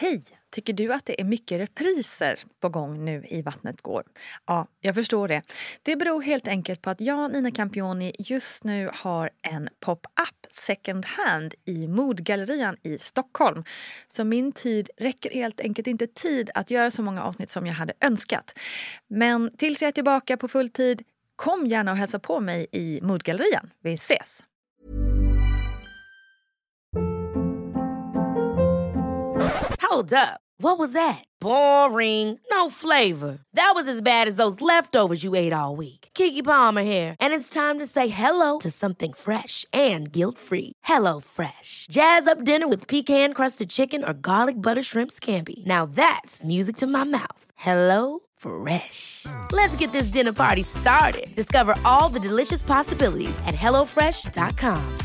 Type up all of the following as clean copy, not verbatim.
Hej! Tycker du att det är mycket repriser på gång nu i Vattnet går? Ja, jag förstår det. Det beror helt enkelt på att jag, Nina Campioni, just nu har en pop-up second hand i Modgallerian i Stockholm. Så min tid räcker helt enkelt inte tid att göra så många avsnitt som jag hade önskat. Men tills jag är tillbaka på full tid, kom gärna och hälsa på mig i Modgallerian. Vi ses! Hold up. What was that? Boring. No flavor. That was as bad as those leftovers you ate all week. Keke Palmer here, and it's time to say hello to something fresh and guilt-free. Hello Fresh. Jazz up dinner with pecan-crusted chicken or garlic butter shrimp scampi. Now that's music to my mouth. Hello Fresh. Let's get this dinner party started. Discover all the delicious possibilities at hellofresh.com.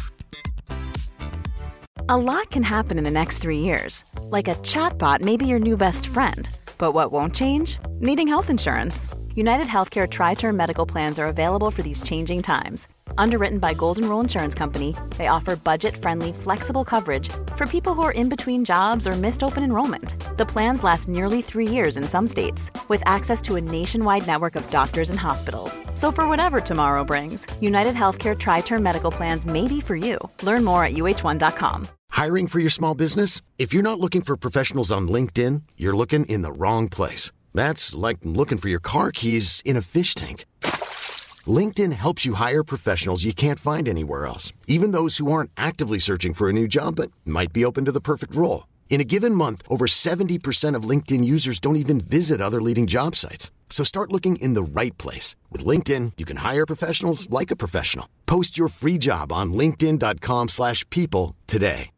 A lot can happen in the next 3 years. Like a chatbot may be your new best friend. But what won't change? Needing health insurance. United Healthcare Tri-Term Medical Plans are available for these changing times. Underwritten by Golden Rule Insurance Company, they offer budget-friendly, flexible coverage for people who are in between jobs or missed open enrollment. The plans last nearly 3 years in some states, with access to a nationwide network of doctors and hospitals. So for whatever tomorrow brings, United Healthcare Tri-Term Medical Plans may be for you. Learn more at uh1.com. Hiring for your small business? If you're not looking for professionals on LinkedIn, you're looking in the wrong place. That's like looking for your car keys in a fish tank. LinkedIn helps you hire professionals you can't find anywhere else, even those who aren't actively searching for a new job but might be open to the perfect role. In a given month, over 70% of LinkedIn users don't even visit other leading job sites. So start looking in the right place. With LinkedIn, you can hire professionals like a professional. Post your free job on linkedin.com/people today.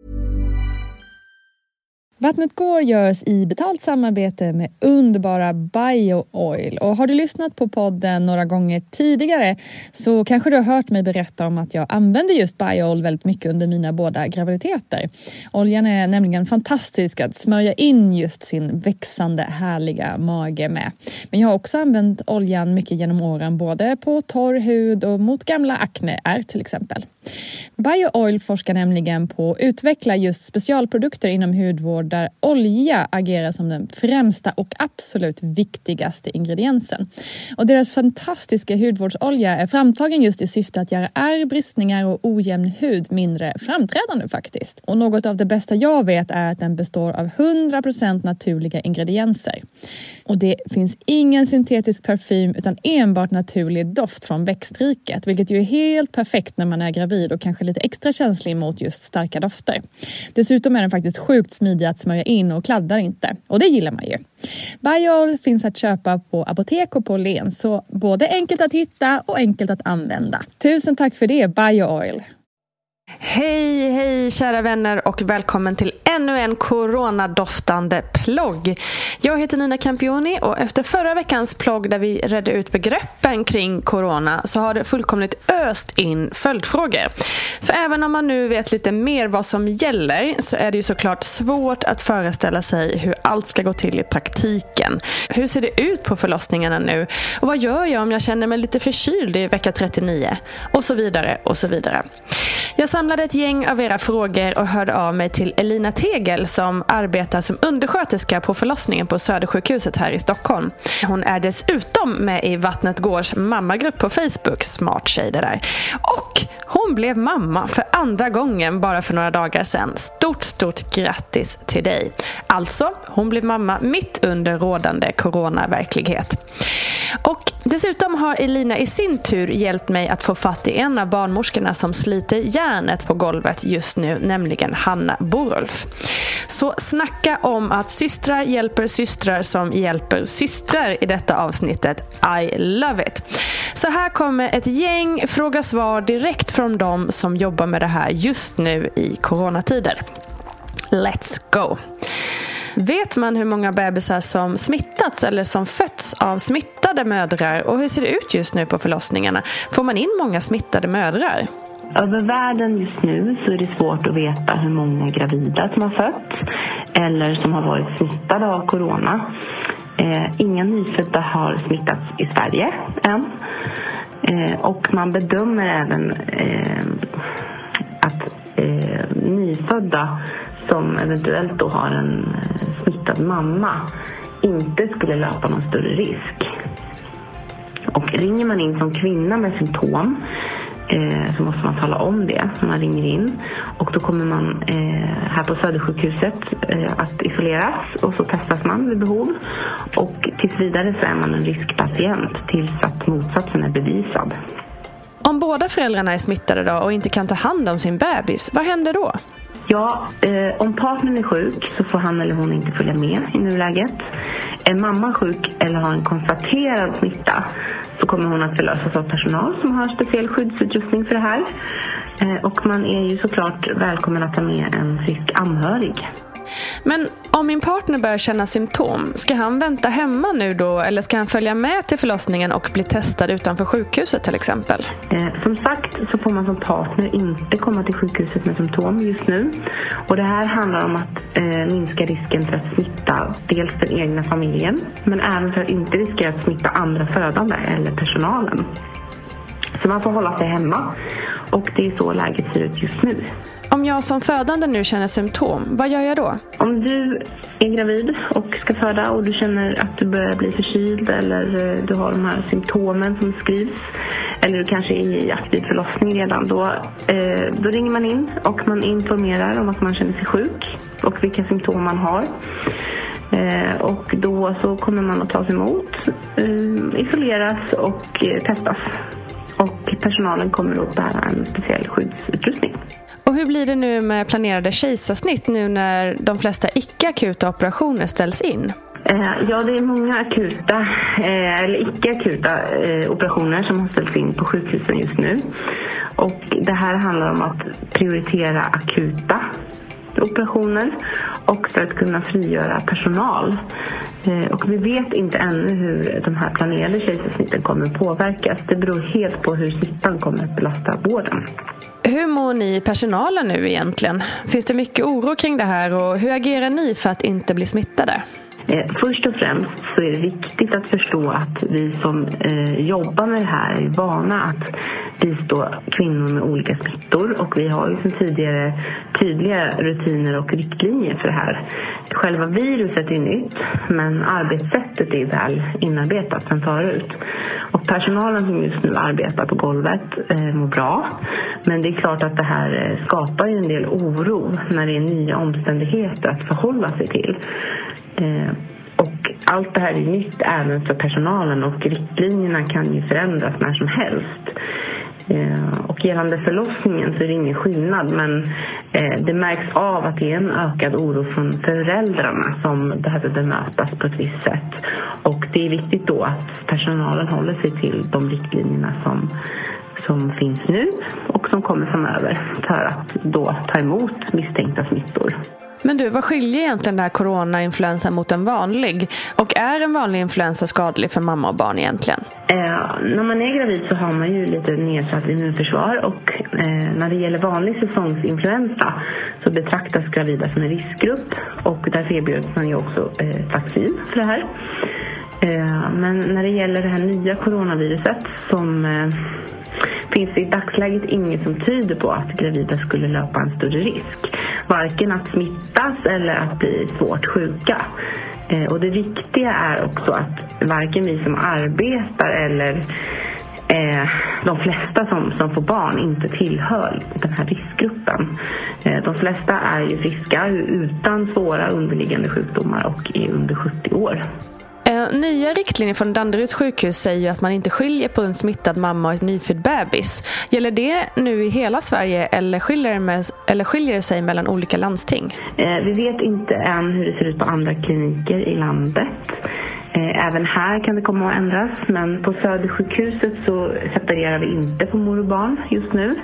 Vattnet går görs i betalt samarbete med underbara BioOil. Och har du lyssnat på podden några gånger tidigare så kanske du har hört mig berätta om att jag använder just BioOil väldigt mycket under mina båda graviditeter. Oljan är nämligen fantastisk att smörja in just sin växande härliga mage med. Men jag har också använt oljan mycket genom åren både på torr hud och mot gamla akneär till exempel. BioOil forskar nämligen på att utveckla just specialprodukter inom hudvård där olja agerar som den främsta och absolut viktigaste ingrediensen. Och deras fantastiska hudvårdsolja är framtagen just i syfte att göra ärr, bristningar och ojämn hud mindre framträdande faktiskt. Och något av det bästa jag vet är att den består av 100% naturliga ingredienser. Och det finns ingen syntetisk parfym utan enbart naturlig doft från växtriket, vilket ju är helt perfekt när man är gravid och kanske lite extra känslig mot just starka dofter. Dessutom är den faktiskt sjukt smidig att smörja in och kladdar inte. Och det gillar man ju. BioOil finns att köpa på apotek och på Len, så både enkelt att hitta och enkelt att använda. Tusen tack för det, BioOil! Hej kära vänner och välkommen till ännu en coronadoftande plogg. Jag heter Nina Campioni och efter förra veckans plogg där vi redde ut begreppen kring corona så har det fullkomligt öst in följdfrågor. För även om man nu vet lite mer vad som gäller så är det ju såklart svårt att föreställa sig hur allt ska gå till i praktiken. Hur ser det ut på förlossningarna nu? Och vad gör jag om jag känner mig lite förkyld i vecka 39? Och så vidare och så vidare. Jag samlade ett gäng av era frågor och hörde av mig till Elina Tegel som arbetar som undersköterska på förlossningen på Södersjukhuset här i Stockholm. Hon är dessutom med i Vattnet Gårs mammagrupp på Facebook, smart tjej det där. Och hon blev mamma för andra gången bara för några dagar sedan. Stort grattis till dig. Alltså, hon blev mamma mitt under rådande coronaverklighet. Och dessutom har Elina i sin tur hjälpt mig att få fatt i en av barnmorskorna som sliter järnet på golvet just nu, nämligen Hanna Borulf. Så snacka om att systrar hjälper systrar som hjälper systrar i detta avsnittet. I love it. Så här kommer ett gäng fråga-svar direkt från dem som jobbar med det här just nu i coronatider. Let's go! Vet man hur många bebisar som smittats eller som fötts av smittade mödrar? Och hur ser det ut just nu på förlossningarna? Får man in många smittade mödrar? Över världen just nu så är det svårt att veta hur många gravida som har fött eller som har varit smittade av corona. Inga nyfödda har smittats i Sverige än. Och man bedömer även att nyfödda som eventuellt då har en smittad mamma inte skulle löpa någon större risk. Och ringer man in som kvinna med symptom så måste man tala om det när man ringer in. Och då kommer man här på Södersjukhuset att isoleras och så testas man vid behov. Och tills vidare så är man en riskpatient tills att motsatsen är bevisad. Om båda föräldrarna är smittade då och inte kan ta hand om sin bebis, vad händer då? Ja, om partnern är sjuk så får han eller hon inte följa med i nuläget. Är mamman sjuk eller har en konstaterad smitta så kommer hon att förlösas av personal som har speciell skyddsutrustning för det här. Och man är ju såklart välkommen att ta med en frisk anhörig. Men om min partner börjar känna symptom, ska han vänta hemma nu då eller ska han följa med till förlossningen och bli testad utanför sjukhuset till exempel? Som sagt så får man som partner inte komma till sjukhuset med symptom just nu. Och det här handlar om att minska risken för att smitta dels den egna familjen men även för att inte riskera att smitta andra födande eller personalen. Så man får hålla sig hemma och det är så läget ser ut just nu. Om jag som födande nu känner symptom, vad gör jag då? Om du är gravid och ska föda och du känner att du börjar bli förkyld eller du har de här symptomen som skrivs eller du kanske är i aktiv förlossning redan, då ringer man in och man informerar om att man känner sig sjuk och vilka symptom man har. Och då så kommer man att tas emot, isoleras och testas. Och personalen kommer att bära en speciell skyddsutrustning. Och hur blir det nu med planerade kejsarsnitt nu när de flesta icke-akuta operationer ställs in? Ja, det är många akuta eller icke-akuta operationer som har ställts in på sjukhusen just nu. Och det här handlar om att prioritera akuta operationer och för att kunna frigöra personal. Och vi vet inte ännu hur de här planerade kejsarsnitten kommer att påverkas. Det beror helt på hur smittan kommer att belasta vården. Hur mår ni personalen nu egentligen? Finns det mycket oro kring det här och hur agerar ni för att inte bli smittade? Först och främst så är det viktigt att förstå att vi som jobbar med det här är vana att bistå kvinnor med olika smittor och vi har ju sedan tidigare tydliga rutiner och riktlinjer för det här. Själva viruset är nytt men arbetssättet är väl inarbetat sedan förut. Och personalen som just nu arbetar på golvet mår bra. Men det är klart att det här skapar ju en del oro när det är nya omständigheter att förhålla sig till. Och allt det här är nytt även för personalen och riktlinjerna kan ju förändras när som helst. Och gällande förlossningen så är det ingen skillnad men det märks av att det är en ökad oro från föräldrarna som behöver bemötas på ett visst sätt. Och det är viktigt då att personalen håller sig till de riktlinjerna som finns nu och som kommer framöver för att då ta emot misstänkta smittor. Men du, vad skiljer egentligen den här coronainfluensan mot en vanlig? Och är en vanlig influensa skadlig för mamma och barn egentligen? När man är gravid så har man ju lite nedsatt immunförsvar och när det gäller vanlig säsongsinfluensa så betraktas gravida som en riskgrupp och därför erbjuds man ju också vaccin för det här. Men när det gäller det här nya coronaviruset som finns det i dagsläget inget som tyder på att gravida skulle löpa en större risk. Varken att smittas eller att bli svårt sjuka. Och det viktiga är också att varken vi som arbetar eller de flesta som får barn inte tillhör den här riskgruppen. De flesta är ju friska utan svåra underliggande sjukdomar och är under 70 år. Nya riktlinjer från Danderyds sjukhus säger ju att man inte skiljer på en smittad mamma och ett nyfödd bebis. Gäller det nu i hela Sverige eller skiljer det sig mellan olika landsting? Vi vet inte än hur det ser ut på andra kliniker i landet. Även här kan det komma att ändras, men på Södersjukhuset så separerar vi inte på mor och barn just nu.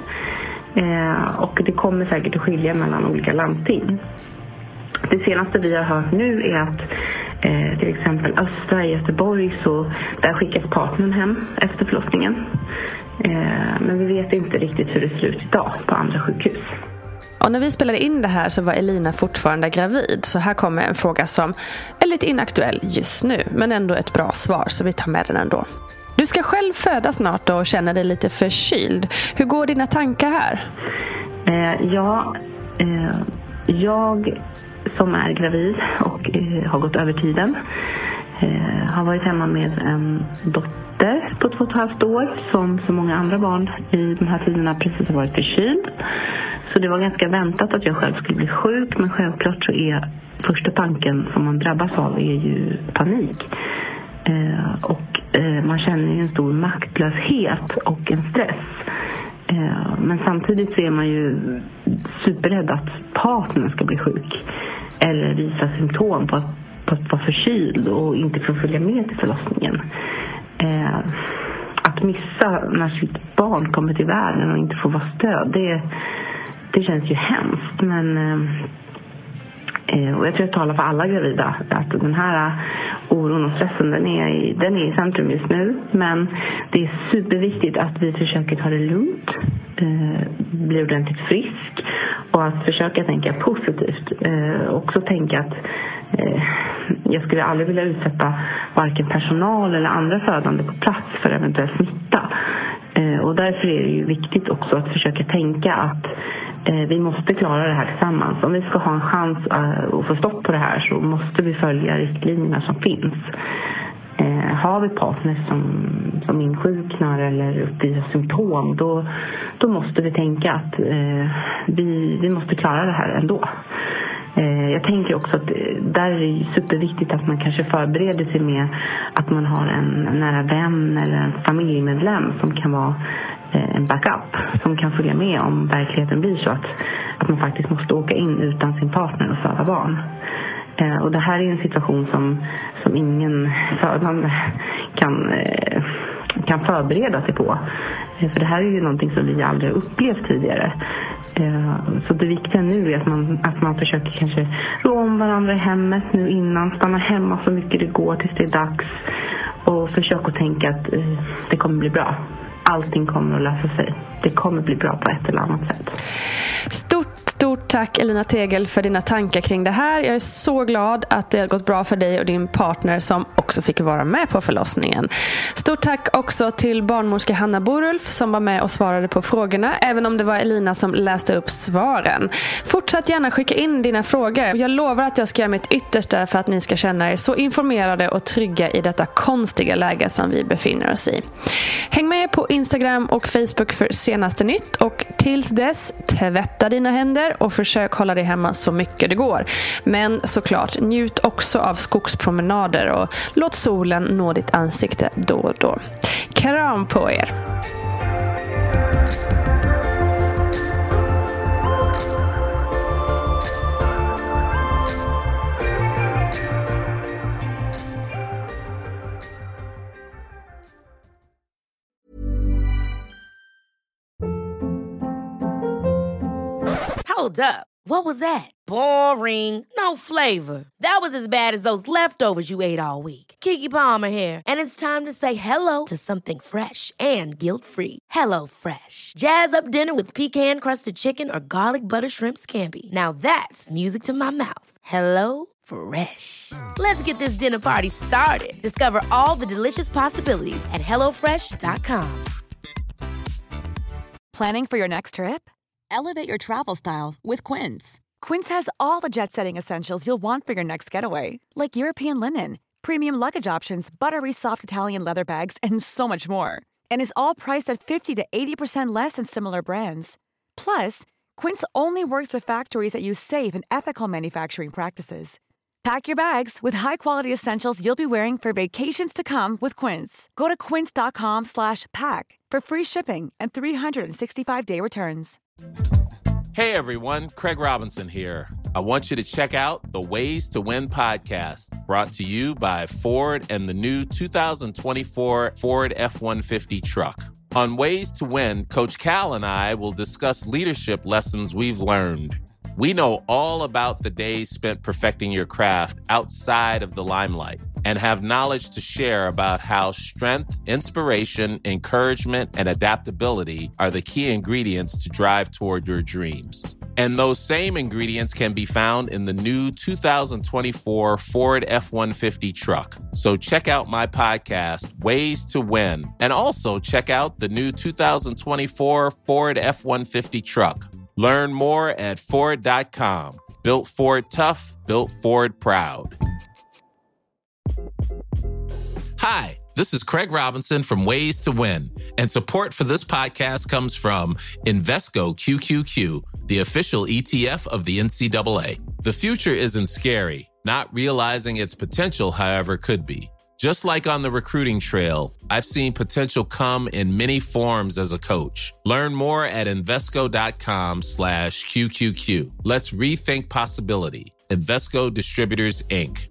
Och det kommer säkert att skilja mellan olika landsting. Det senaste vi har hört nu är att till exempel Östra i Göteborg så där skickas partnern hem efter förlossningen. Men vi vet inte riktigt hur det ser ut idag på andra sjukhus. Och när vi spelade in det här så var Elina fortfarande gravid. Så här kommer en fråga som är lite inaktuell just nu men ändå ett bra svar så vi tar med den ändå. Du ska själv föda snart och känner dig lite förkyld. Hur går dina tankar här? Jag som är gravid och har gått över tiden har varit hemma med en dotter på 2,5 år som så många andra barn i de här tiderna precis har varit förkyld. Så det var ganska väntat att jag själv skulle bli sjuk, men självklart så är första tanken som man drabbas av är ju panik. Och man känner ju en stor maktlöshet och en stress. Men samtidigt så är man ju superrädd att partnern ska bli sjuk eller visa symptom på att vara förkyld och inte få följa med till förlossningen. Att missa när sitt barn kommer till världen och inte få vara stöd, det känns ju hemskt. Men och jag tror jag talar för alla gravida att den här oron och stressen den är i centrum just nu. Men det är superviktigt att vi försöker ta det lugnt, bli ordentligt frisk och att försöka tänka positivt. Också tänka att jag skulle aldrig vilja utsätta varken personal eller andra födande på plats för eventuell smitta. Och därför är det ju viktigt också att försöka tänka att vi måste klara det här tillsammans. Om vi ska ha en chans att få stopp på det här så måste vi följa riktlinjerna som finns. Har vi partners som insjuknar eller uppvisar symptom, då måste vi tänka att vi måste klara det här ändå. Jag tänker också att där är det superviktigt att man kanske förbereder sig med att man har en nära vän eller en familjemedlem som kan vara en backup, som kan följa med om verkligheten blir så att man faktiskt måste åka in utan sin partner och föda barn. Och det här är en situation som ingen födande kan förbereda sig på. För det här är ju någonting som vi aldrig har upplevt tidigare. Så det viktiga nu är att man försöker kanske rå om varandra i hemmet nu innan. Stanna hemma så mycket det går tills det är dags. Och försöka tänka att det kommer bli bra. Allting kommer att lösa sig. Det kommer bli bra på ett eller annat sätt. Stort tack Elina Tegel för dina tankar kring det här. Jag är så glad att det har gått bra för dig och din partner som också fick vara med på förlossningen. Stort tack också till barnmorska Hanna Borulf som var med och svarade på frågorna, även om det var Elina som läste upp svaren. Fortsätt gärna skicka in dina frågor. Jag lovar att jag ska göra mitt yttersta för att ni ska känna er så informerade och trygga i detta konstiga läge som vi befinner oss i. Häng med på Instagram och Facebook för senaste nytt, och tills dess, tvätta dina händer och försök hålla dig hemma så mycket det går. Men såklart, njut också av skogspromenader och låt solen nå ditt ansikte då och då. Kram på er! Hold up. What was that? Boring. No flavor. That was as bad as those leftovers you ate all week. Keke Palmer here, and it's time to say hello to something fresh and guilt-free. Hello Fresh. Jazz up dinner with pecan-crusted chicken or garlic butter shrimp scampi. Now that's music to my mouth. Hello Fresh. Let's get this dinner party started. Discover all the delicious possibilities at hellofresh.com. Planning for your next trip? Elevate your travel style with Quince. Quince has all the jet-setting essentials you'll want for your next getaway, like European linen, premium luggage options, buttery soft Italian leather bags, and so much more. And is all priced at 50 to 80% less than similar brands. Plus, Quince only works with factories that use safe and ethical manufacturing practices. Pack your bags with high-quality essentials you'll be wearing for vacations to come with Quince. Go to quince.com/pack for free shipping and 365-day returns. Hey everyone, Craig Robinson here. I want you to check out the Ways to Win podcast, brought to you by Ford and the new 2024 Ford F-150 truck. On Ways to Win, Coach Cal and I will discuss leadership lessons we've learned. We know all about the days spent perfecting your craft outside of the limelight and have knowledge to share about how strength, inspiration, encouragement, and adaptability are the key ingredients to drive toward your dreams. And those same ingredients can be found in the new 2024 Ford F-150 truck. So check out my podcast, Ways to Win, and also check out the new 2024 Ford F-150 truck. Learn more at Ford.com. Built Ford tough, built Ford proud. Hi, this is Craig Robinson from Ways to Win, and support for this podcast comes from Invesco QQQ, the official ETF of the NCAA. The future isn't scary. Not realizing its potential, however, could be. Just like on the recruiting trail, I've seen potential come in many forms as a coach. Learn more at Invesco.com/QQQ. Let's rethink possibility. Invesco Distributors, Inc.